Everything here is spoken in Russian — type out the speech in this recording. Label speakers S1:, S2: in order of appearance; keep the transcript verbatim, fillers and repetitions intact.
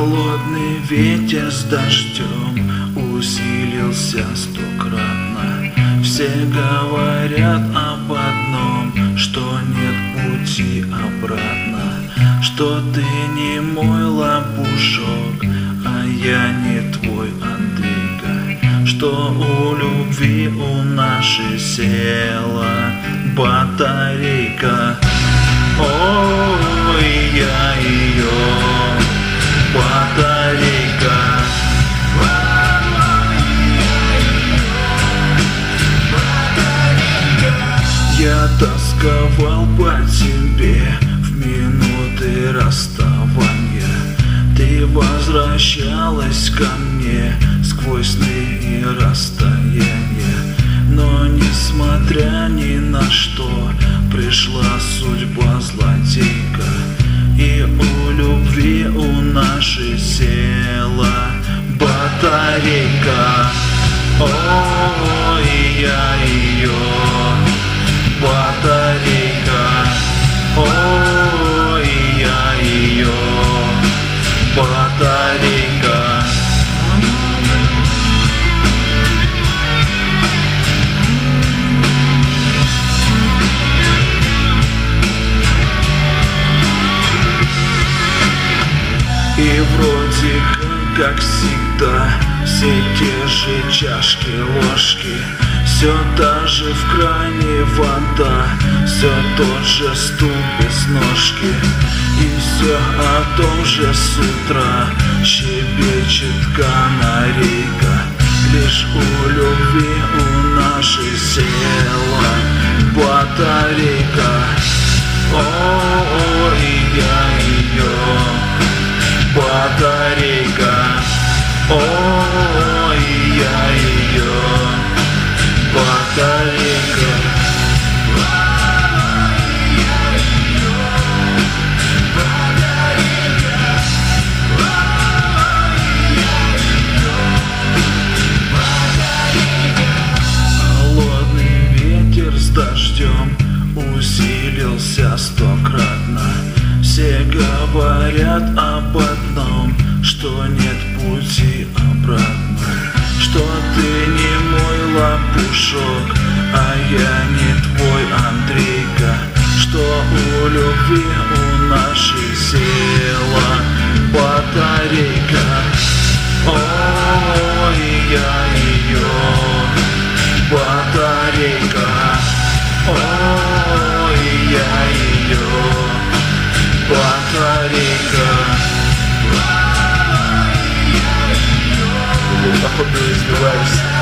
S1: Холодный ветер с дождем усилился стократно. Все говорят об одном, что нет пути обратно, что ты не мой лопушок, а я не твой Андрейка, что у любви у нашей села батарейка. Ой, я ее батарейка. Я тосковал по тебе в минуты расставания. Ты возвращалась ко мне сквозь сны и расстояния. Но несмотря ни на что, пришла судьба злодейка, и у любви у нашей села батарейка. Ой, я ее батарейка. Ой, я ее батарейка. И вроде как, как всегда, все те же чашки, ложки, все та же в кране вода, все тот же стул без ножки. И все о том же с утра щебечет канарейка. Лишь у любви у нашей села батарейка. Ой, я ее батарейка. Ой, я ее батарейка. Холодный ветер с дождем усилился стократно. Все говорят об одном, что нет пути обратно, что ты не мой лопушок, а я не твой Андрейка, что у любви у нашей села батарейка. Ой, я ее батарейка. Ой, я ее батарейка.
S2: Походу избиваюсь.